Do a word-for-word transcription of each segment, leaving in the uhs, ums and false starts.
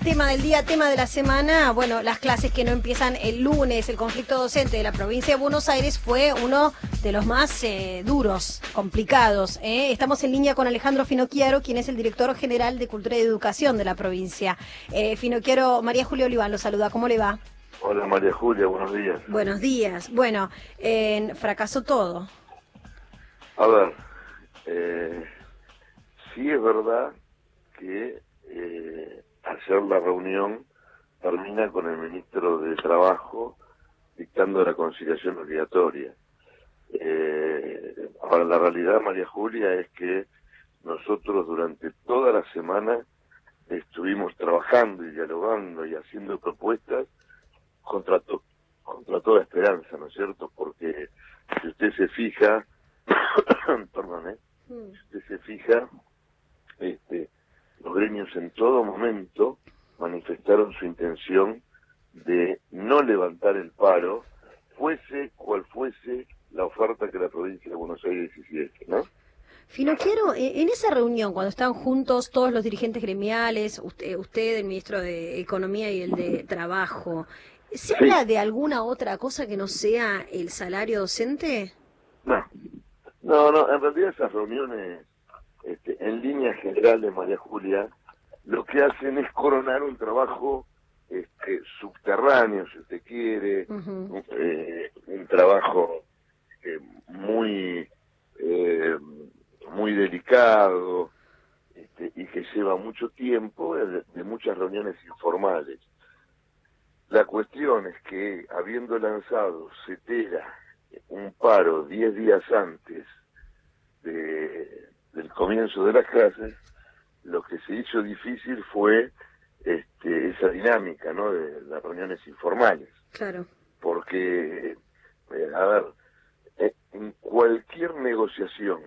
tema del día, tema de la semana, bueno, las clases que no empiezan el lunes, el conflicto docente de la provincia de Buenos Aires fue uno de los más eh, duros, complicados. ¿eh? Estamos en línea con Alejandro Finocchiaro, quien es el director general de Cultura y Educación de la provincia. Eh, Finocchiaro, María Julia Oliván lo saluda, ¿cómo le va? Hola María Julia, buenos días. Buenos días. Bueno, eh, fracasó todo. A ver, eh, sí es verdad que eh, ayer la reunión termina con el ministro de Trabajo dictando la conciliación obligatoria. Eh, ahora, la realidad, María Julia, es que nosotros durante toda la semana estuvimos trabajando y dialogando y haciendo propuestas contra, to contra toda esperanza, ¿no es cierto? Porque si usted se fija, perdón, ¿eh? si usted se fija, este, los gremios en todo momento manifestaron su intención de no levantar el paro, fuese cual fuese la oferta que la provincia de Buenos Aires hiciese, ¿no? Finocchiaro, en esa reunión, cuando están juntos todos los dirigentes gremiales, usted, usted el ministro de Economía y el de Trabajo, ¿se Sí. habla de alguna otra cosa que no sea el salario docente? No, no, no, en realidad esas reuniones, este, en líneas generales, María Julia, lo que hacen es coronar un trabajo este, subterráneo, si usted quiere, Uh-huh. un, eh, un trabajo eh, muy, eh, muy delicado este, y que lleva mucho tiempo, de, de muchas reuniones informales. La cuestión es que, habiendo lanzado CETERA un paro diez días antes de, del comienzo de las clases, lo que se hizo difícil fue este, esa dinámica, ¿no?, de las reuniones informales. Claro. Porque, eh, a ver, eh, en cualquier negociación,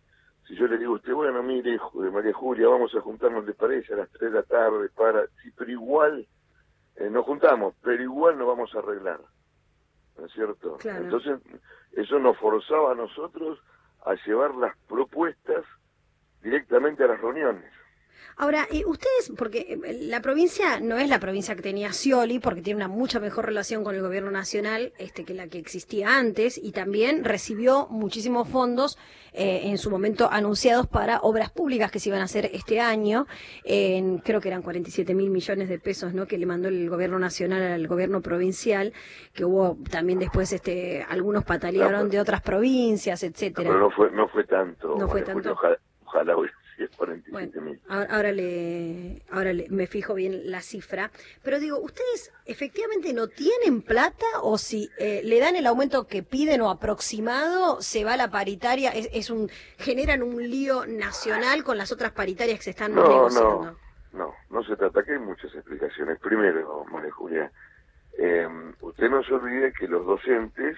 si yo le digo a usted, bueno, mire, María Julia, vamos a juntarnos, ¿le parece? A las tres de la tarde, para... Sí, pero igual, eh, nos juntamos, pero igual nos vamos a arreglar, ¿no es cierto? Claro. Entonces, eso nos forzaba a nosotros a llevar las propuestas directamente a las reuniones. Ahora, eh, ustedes, porque la provincia no es la provincia que tenía Scioli, porque tiene una mucha mejor relación con el gobierno nacional este, que la que existía antes, y también recibió muchísimos fondos eh, en su momento anunciados para obras públicas que se iban a hacer este año, en, creo que eran cuarenta y siete mil millones de pesos, ¿no?, que le mandó el gobierno nacional al gobierno provincial, que hubo también después este algunos patalearon No, de otras provincias, etcétera. Pero no fue no fue tanto. No fue María tanto. Julia, ojalá, ojalá hubiera sido cuarenta y siete mil. Bueno, ahora, ahora le ahora le, me fijo bien la cifra, pero digo, ¿ustedes efectivamente no tienen plata o si eh, le dan el aumento que piden o aproximado, se va a la paritaria, es, es un generan un lío nacional con las otras paritarias que se están No, negociando? no, no, no se trata, que hay muchas explicaciones. Primero, María Julia, eh, usted no se olvide que los docentes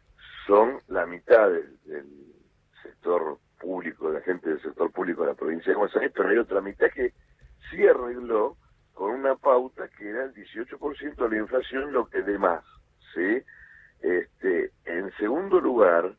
son la mitad del, del sector público, de la gente del sector público de la provincia de Buenos Aires, pero hay otra mitad que sí arregló con una pauta que era el dieciocho por ciento de la inflación, lo que de más, ¿sí? Este, en segundo lugar,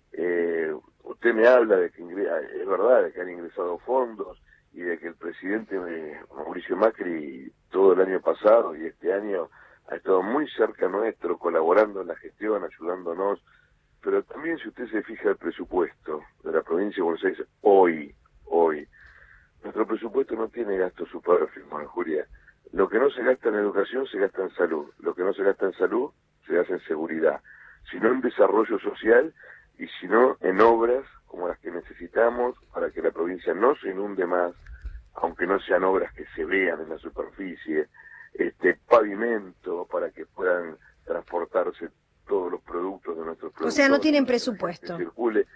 eh, usted me habla de que ingresa, es verdad, de que han ingresado fondos y de que el presidente eh, Mauricio Macri todo el año pasado y este año ha estado muy cerca nuestro, colaborando en la gestión, ayudándonos. Pero también, si usted se fija el presupuesto de la provincia de Buenos Aires, hoy, hoy, nuestro presupuesto no tiene gastos superfluos, María Julia. Lo que no se gasta en educación se gasta en salud. Lo que no se gasta en salud se gasta en seguridad. Si no en desarrollo social y si no en obras como las que necesitamos para que la provincia no se inunde más, aunque no sean obras que se vean en la superficie, este pavimento para que puedan transportarse todos los productos de nuestros productos. O sea, no tienen presupuesto. Que circule.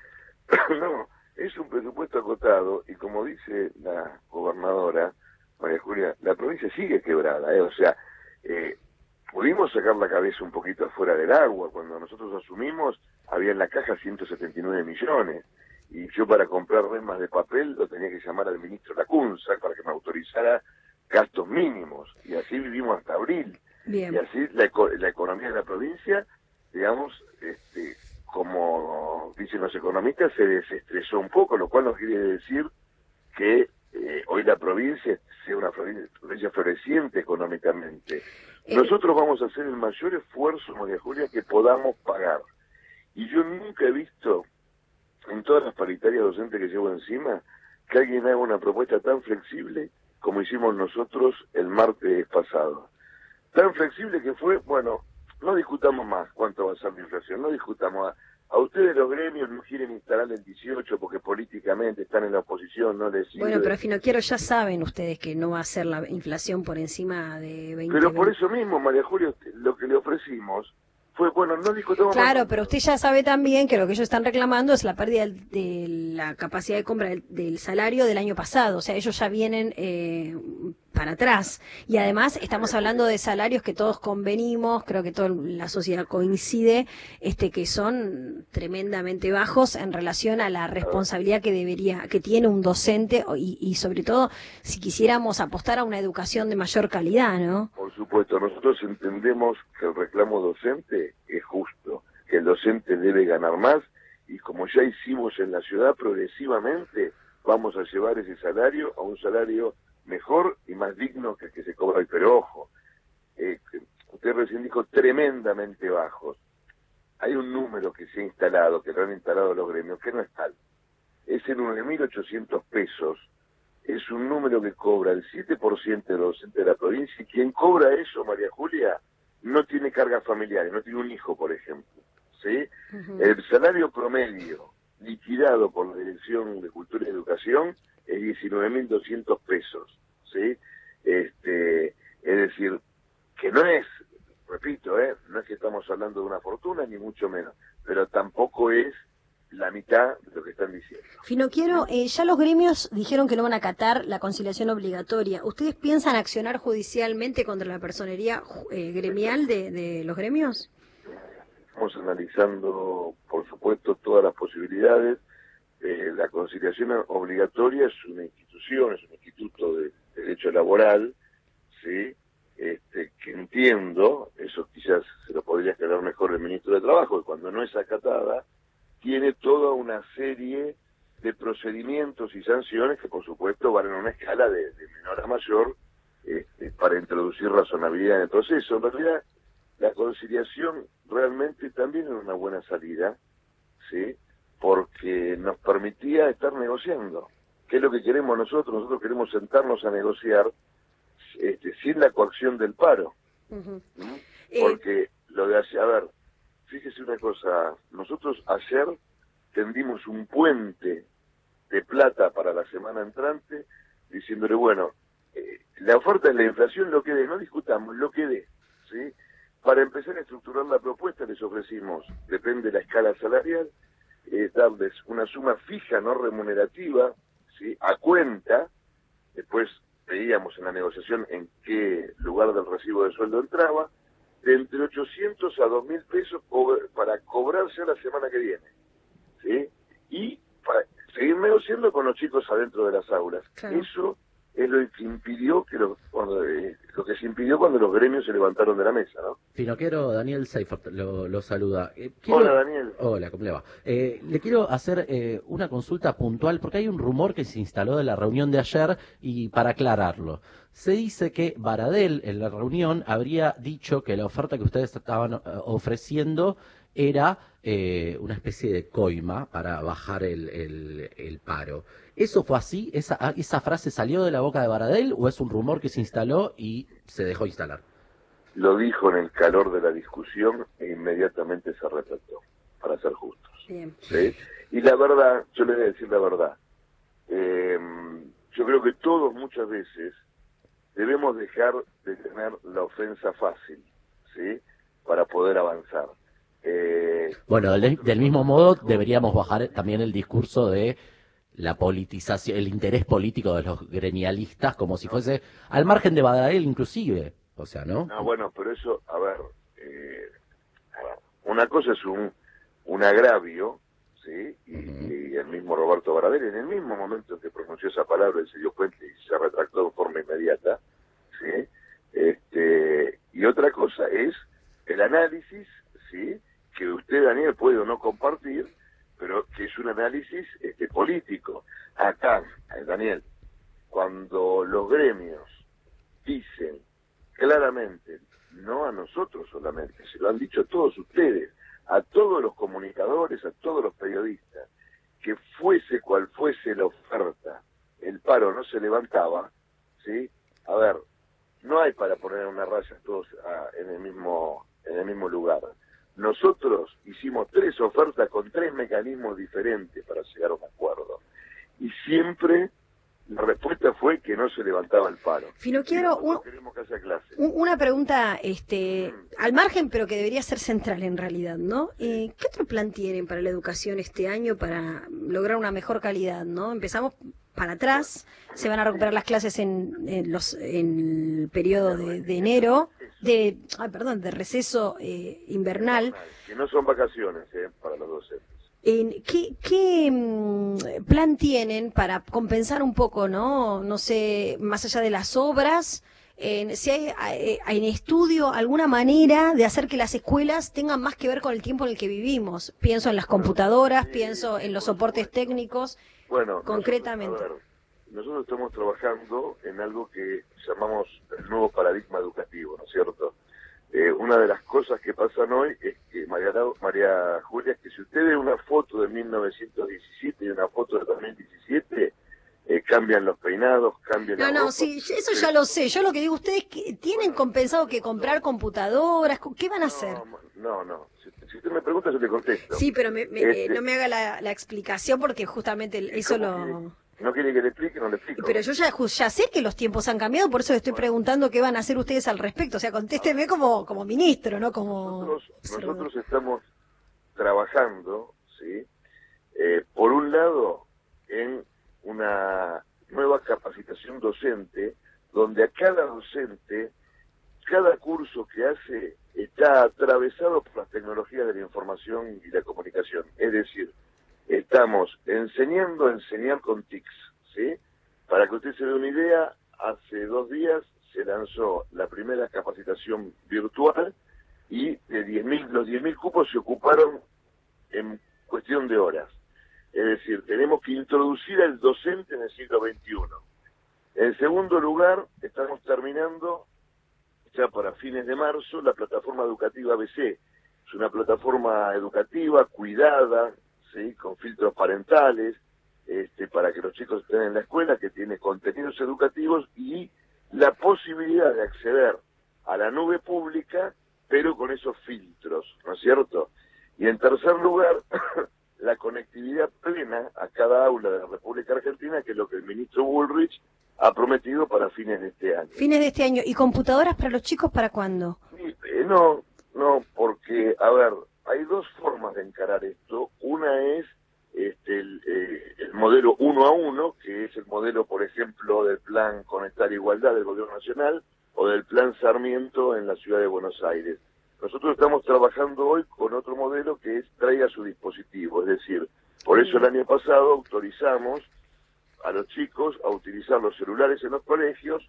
No, es un presupuesto acotado y como dice la gobernadora, María Julia, la provincia sigue quebrada, ¿eh? O sea, eh, pudimos sacar la cabeza un poquito afuera del agua. Cuando nosotros asumimos, había en la caja ciento setenta y nueve millones. Y yo para comprar remas de papel lo tenía que llamar al ministro Lacunza para que me autorizara gastos mínimos. Y así vivimos hasta abril. Bien. Y así la, eco la economía de la provincia, digamos, este, como dicen los economistas, se desestresó un poco, lo cual no quiere decir que eh, hoy la provincia sea una provincia, provincia floreciente económicamente. Nosotros vamos a hacer el mayor esfuerzo, María Julia, que podamos pagar. Y yo nunca he visto, en todas las paritarias docentes que llevo encima, que alguien haga una propuesta tan flexible como hicimos nosotros el martes pasado. Tan flexible que fue, bueno, no discutamos más cuánto va a ser la inflación, no discutamos. A, a ustedes los gremios no quieren instalar el dieciocho porque políticamente están en la oposición, no les sirve. Bueno, pero Finocchiaro, ya saben ustedes que no va a ser la inflación por encima de veinte. Pero por eso mismo, María Julia, lo que le ofrecimos fue, bueno, no discutamos Claro, más. pero usted ya sabe también que lo que ellos están reclamando es la pérdida de la capacidad de compra del, del salario del año pasado. O sea, ellos ya vienen eh, para atrás. Y además estamos hablando de salarios que todos convenimos, creo que toda la sociedad coincide, este que son tremendamente bajos en relación a la responsabilidad que debería, que tiene un docente y, y sobre todo si quisiéramos apostar a una educación de mayor calidad, ¿no? Por supuesto, nosotros entendemos que el reclamo docente es justo, que el docente debe ganar más y como ya hicimos en la ciudad, progresivamente vamos a llevar ese salario a un salario mejor y más digno que el que se cobra hoy. Pero ojo, eh, usted recién dijo tremendamente bajos. Hay un número que se ha instalado, que lo han instalado los gremios, que no es tal. Es en nueve mil ochocientos pesos. Es un número que cobra el siete por ciento de los docentes de la provincia y quien cobra eso, María Julia, no tiene cargas familiares, no tiene un hijo, por ejemplo. ¿Sí? Uh-huh. El salario promedio liquidado por la Dirección de Cultura y Educación es diecinueve mil doscientos pesos. ¿Sí? Este, es decir, que no es, repito, ¿eh? no es que estamos hablando de una fortuna, ni mucho menos, pero tampoco es la mitad de lo que están diciendo. Finocchiaro, eh, ya los gremios dijeron que no van a acatar la conciliación obligatoria. ¿Ustedes piensan accionar judicialmente contra la personería eh, gremial de, de los gremios? Estamos analizando, por supuesto, todas las posibilidades. Eh, la conciliación obligatoria es una institución, es un instituto de derecho laboral, ¿sí? Este, que entiendo, eso quizás se lo podría aclarar mejor el ministro de Trabajo, que cuando no es acatada, tiene toda una serie de procedimientos y sanciones que, por supuesto, van en una escala de, de menor a mayor este, para introducir razonabilidad en el proceso. En realidad, la conciliación realmente también es una buena salida, ¿sí? Porque nos permitía estar negociando. ¿Qué es lo que queremos nosotros? Nosotros queremos sentarnos a negociar este, sin la coacción del paro. Uh-huh. ¿Mm? Porque eh... lo de hacer, a ver, fíjese una cosa, nosotros ayer tendimos un puente de plata para la semana entrante, diciéndole, bueno, eh, la oferta de la inflación lo que dé, no discutamos, lo que dé, ¿sí? Para empezar a estructurar la propuesta les ofrecimos, depende de la escala salarial, eh, darles una suma fija, no remunerativa, ¿sí? A cuenta, después veíamos en la negociación en qué lugar del recibo de sueldo entraba, de entre ochocientos a dos mil pesos co para cobrarse la semana que viene, ¿sí? Y para seguir negociando con los chicos adentro de las aulas. Claro. Eso es lo que impidió que los, cuando, eh, lo que se impidió cuando los gremios se levantaron de la mesa, ¿no? Finocchiaro, Daniel Seifert lo, lo saluda. Eh, quiero... Hola, Daniel. Hola, ¿cómo le va? Eh, le quiero hacer eh, una consulta puntual porque hay un rumor que se instaló de la reunión de ayer y para aclararlo. Se dice que Baradel en la reunión habría dicho que la oferta que ustedes estaban uh, ofreciendo era eh, una especie de coima para bajar el, el, el paro. ¿Eso fue así? ¿Esa, ¿Esa frase salió de la boca de Baradel o es un rumor que se instaló y se dejó instalar? Lo dijo en el calor de la discusión e inmediatamente se retractó, para ser justos. Bien. ¿Sí? Y la verdad, yo le voy a decir la verdad, eh, yo creo que todos muchas veces debemos dejar de tener la ofensa fácil, ¿sí? Para poder avanzar. Eh, bueno, del, del mismo modo deberíamos bajar también el discurso de la politización, el interés político de los gremialistas, como si fuese al margen de Baradel inclusive, o sea, ¿no? No, bueno, pero eso, a ver, eh, una cosa es un, un agravio, ¿sí? Y, uh-huh. y el mismo Roberto Baradel, en el mismo momento en que pronunció esa palabra, él se dio cuenta y se retractó de forma inmediata, ¿sí? Este, y otra cosa es el análisis, ¿sí? Que usted, Daniel, puede o no compartir, pero que es un análisis este, político. Acá, Daniel, cuando los gremios claramente, no a nosotros solamente, se lo han dicho todos ustedes, a todos los comunicadores, a todos los periodistas, que fuese cual fuese la oferta, el paro no se levantaba, ¿sí? A ver, no hay para poner una raya todos ah, en el mismo en el mismo lugar. Nosotros hicimos tres ofertas con tres mecanismos diferentes para llegar a un acuerdo. Y siempre la respuesta fue que no se levantaba el paro. Finocchiaro, un, queremos que haya clase. una pregunta este, mm. al margen, pero que debería ser central en realidad, ¿no? Eh, ¿Qué otro plan tienen para la educación este año para lograr una mejor calidad, ¿no? Empezamos para atrás, se van a recuperar las clases en, en los en el periodo de, de enero, de ay, perdón, de receso eh, invernal. Que no son vacaciones eh, para los docentes. Eh, ¿Qué, qué mmm, plan tienen para compensar un poco, no, no sé, más allá de las obras? Eh, si hay, hay, hay en estudio alguna manera de hacer que las escuelas tengan más que ver con el tiempo en el que vivimos. Pienso en las computadoras, sí, pienso en los soportes técnicos. Bueno, concretamente. Nosotros, a ver, nosotros estamos trabajando en algo que llamamos el nuevo paradigma educativo, ¿no es cierto? Eh, una de las cosas que pasan hoy es que, María, María Julia, es que si usted ve una foto de mil novecientos diecisiete y una foto de dos mil diecisiete, eh, cambian los peinados, cambian No, las no, ropas. sí, eso ya lo sé. Yo lo que digo, ustedes que tienen compensado que comprar computadoras, ¿qué van a hacer? No, no, si, si usted me pregunta yo le contesto. Sí, pero me, me, este, eh, no me haga la, la explicación porque justamente eso lo... Que, ¿no quiere que le explique? No le explico. Pero yo ya, ya sé que los tiempos han cambiado, por eso le estoy bueno. preguntando qué van a hacer ustedes al respecto. O sea, contésteme como, como ministro, no como... Nosotros, nosotros estamos trabajando, ¿sí? Eh, por un lado, en una nueva capacitación docente, donde a cada docente, cada curso que hace está atravesado por las tecnologías de la información y la comunicación. Es decir, estamos enseñando a enseñar con T I Cs, ¿sí? Para que usted se dé una idea, hace dos días se lanzó la primera capacitación virtual y de diez mil, los diez mil cupos se ocuparon en cuestión de horas. Es decir, tenemos que introducir al docente en el siglo veintiuno. En segundo lugar, estamos terminando ya para fines de marzo la plataforma educativa B C. Es una plataforma educativa cuidada, ¿sí? Con filtros parentales, este, para que los chicos estén en la escuela, que tiene contenidos educativos y la posibilidad de acceder a la nube pública, pero con esos filtros, ¿no es cierto? Y en tercer lugar, la conectividad plena a cada aula de la República Argentina, que es lo que el ministro Bullrich ha prometido para fines de este año. Fines de este año. ¿Y computadoras para los chicos para cuándo? Eh, no, no, porque, a ver, hay dos formas de encarar esto. Una es este, el, eh, el modelo uno a uno, que es el modelo, por ejemplo, del Plan Conectar Igualdad del Gobierno Nacional o del Plan Sarmiento en la Ciudad de Buenos Aires. Nosotros estamos trabajando hoy con otro modelo que es traiga su dispositivo, es decir, por eso el año pasado autorizamos a los chicos a utilizar los celulares en los colegios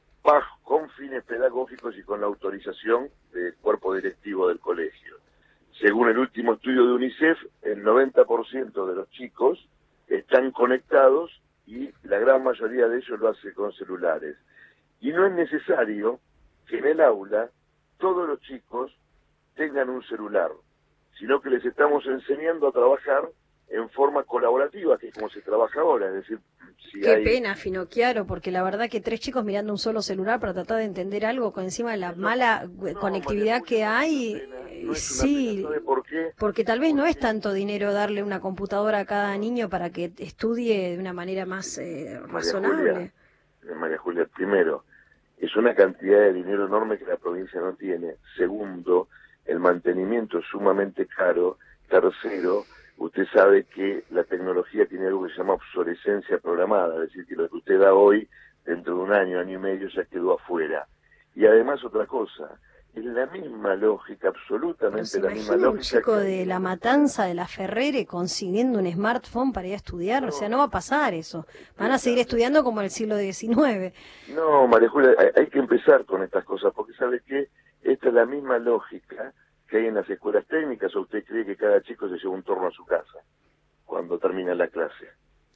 con fines pedagógicos y con la autorización del cuerpo directivo del colegio. Según el último estudio de UNICEF, el noventa por ciento de los chicos están conectados y la gran mayoría de ellos lo hace con celulares. Y no es necesario que en el aula todos los chicos tengan un celular, sino que les estamos enseñando a trabajar en forma colaborativa, que es como se trabaja ahora, es decir, si Qué hay... pena, Finocchiaro, porque la verdad que tres chicos mirando un solo celular para tratar de entender algo con encima de la no, mala no, conectividad María, que hay, no sí, pena, ¿sabe por qué? Porque tal vez porque... no es tanto dinero darle una computadora a cada niño para que estudie de una manera más eh, María razonable. Julia, María Julia, primero, es una cantidad de dinero enorme que la provincia no tiene. Segundo, el mantenimiento es sumamente caro. Tercero, usted sabe que la tecnología tiene algo que se llama obsolescencia programada, es decir, que lo que usted da hoy, dentro de un año, año y medio, ya quedó afuera. Y además otra cosa, es la misma lógica, absolutamente la misma lógica. Un chico de La Matanza, de La Ferrere, consiguiendo un smartphone para ir a estudiar, no, o sea, no va a pasar eso. Van a seguir estudiando como en el siglo diecinueve. No, María Julia, hay, hay que empezar con estas cosas, porque ¿sabe qué? Esta es la misma lógica que hay en las escuelas técnicas, o usted cree que cada chico se lleva un torno a su casa cuando termina la clase.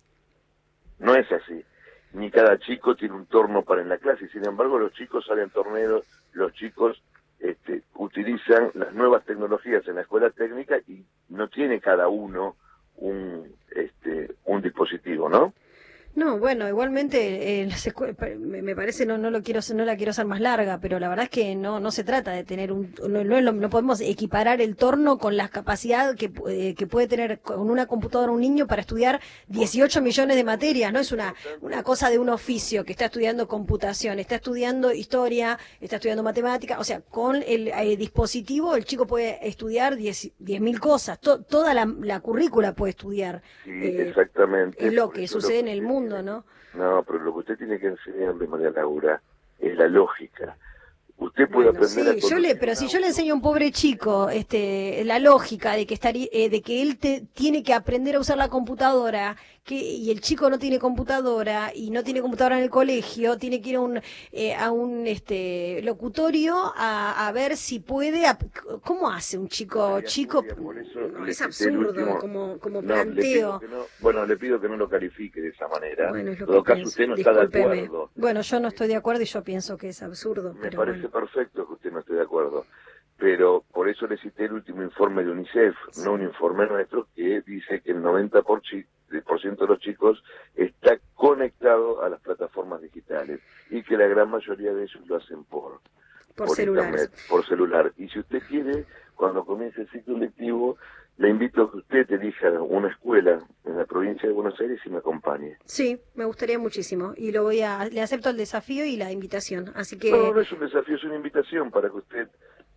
No es así. Ni cada chico tiene un torno para en la clase, sin embargo los chicos salen torneos, los chicos este, utilizan las nuevas tecnologías en la escuela técnica y no tiene cada uno un, este, un dispositivo, ¿no? No, bueno, igualmente eh, las escue- pa- me me parece no no lo quiero no la quiero hacer más larga, pero la verdad es que no no se trata de tener un no no, es lo- no podemos equiparar el torno con la capacidad que pu- eh, que puede tener con una computadora un niño para estudiar dieciocho millones de materias, no es una una cosa de un oficio que está estudiando computación, está estudiando historia, está estudiando matemática, o sea, con el eh, dispositivo el chico puede estudiar diez mil cosas, to- toda la, la currícula puede estudiar. Sí, eh, exactamente. es lo Por que eso sucede en que el usted mundo, tiene- ¿no? No, pero lo que usted tiene que enseñarle, María Laura, es la lógica. Usted puede Bueno, aprender a sí, yo conducir le, pero un si yo le auto. enseño a un pobre chico, este, la lógica de que estaría, eh, de que él te, tiene que aprender a usar la computadora, que y el chico no tiene computadora y no tiene computadora en el colegio, tiene que ir a un, eh, a un, este, locutorio a, a ver si puede, ap- ¿cómo hace un chico María chico? Julia, por eso No, le es quité el absurdo último- como, como No, le pido planteo. que no, bueno, le pido que no lo califique de esa manera. Bueno, es En lo todo que caso, pienso. usted no está de Discúlpeme. acuerdo. Bueno, yo no estoy de acuerdo y yo pienso que es absurdo, Me pero parece bueno. perfecto que usted no esté de acuerdo. Pero por eso le cité el último informe de UNICEF, Sí. no un informe nuestro, que dice que el noventa por ciento de los chicos está conectado a las plataformas digitales y que la gran mayoría de ellos lo hacen por, Por celulares. internet, por celular. Y si usted quiere, cuando comience el ciclo lectivo, le invito a que usted elija una escuela en la provincia de Buenos Aires y me acompañe. Sí, me gustaría muchísimo y lo voy a, le acepto el desafío y la invitación, así que No, no es un desafío, es una invitación para que usted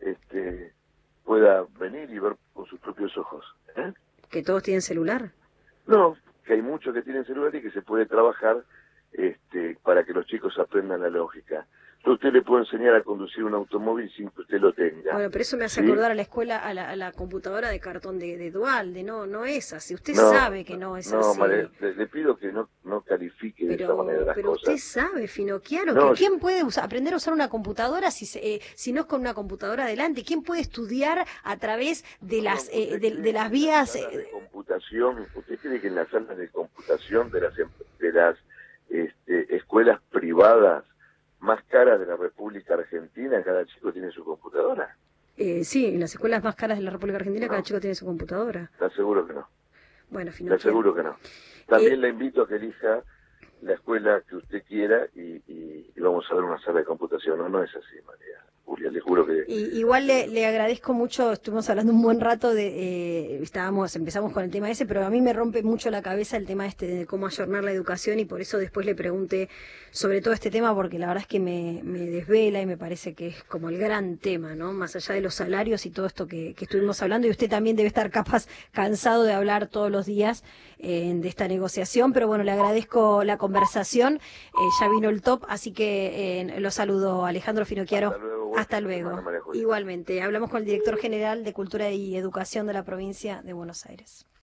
este, pueda venir y ver con sus propios ojos. ¿eh? que todos tienen celular. No, que hay muchos que tienen celular y que se puede trabajar este, para que los chicos aprendan la lógica. Yo a usted le puedo enseñar a conducir un automóvil sin que usted lo tenga. Bueno, pero eso me hace ¿sí? acordar a la escuela, a la, a la computadora de cartón de, de Dualde, no, no es así. Usted No, sabe que no es no, así. María, le, le pido que no, no califique de esa Pero, manera las pero cosas. usted sabe, Finocchiaro, No, que quién puede usar- aprender a usar una computadora si, se- eh, si no es con una computadora adelante. ¿Quién puede estudiar a través de No, las ¿usted eh, de, cree de las que en vías? salas de eh, computación, ¿usted cree que en las salas de computación de las, em- de las este, escuelas privadas más caras de la República Argentina, cada chico tiene su computadora? eh, sí, en las escuelas más caras de la República Argentina No. cada chico tiene su computadora. Le aseguro que no. Bueno, Le Finocchiaro. aseguro que no. También Eh, le invito a que elija la escuela que usted quiera y, y- y vamos a ver una sala de computación. No, no es así, María Julia. Le juro que... Y, igual le, le agradezco mucho, estuvimos hablando un buen rato de, eh, estábamos, empezamos con el tema ese, pero a mí me rompe mucho la cabeza el tema este de cómo ayornar la educación y por eso después le pregunté sobre todo este tema porque la verdad es que me, me desvela y me parece que es como el gran tema, ¿no? Más allá de los salarios y todo esto que, que estuvimos hablando y usted también debe estar capaz cansado de hablar todos los días eh, de esta negociación, pero bueno, le agradezco la conversación, eh, ya vino el top, así que eh, lo saludo Alejandro Finocchiaro. Hasta luego. buen Hasta fin de luego. semana, María Julia. Igualmente, hablamos con el director general de Cultura y Educación de la provincia de Buenos Aires.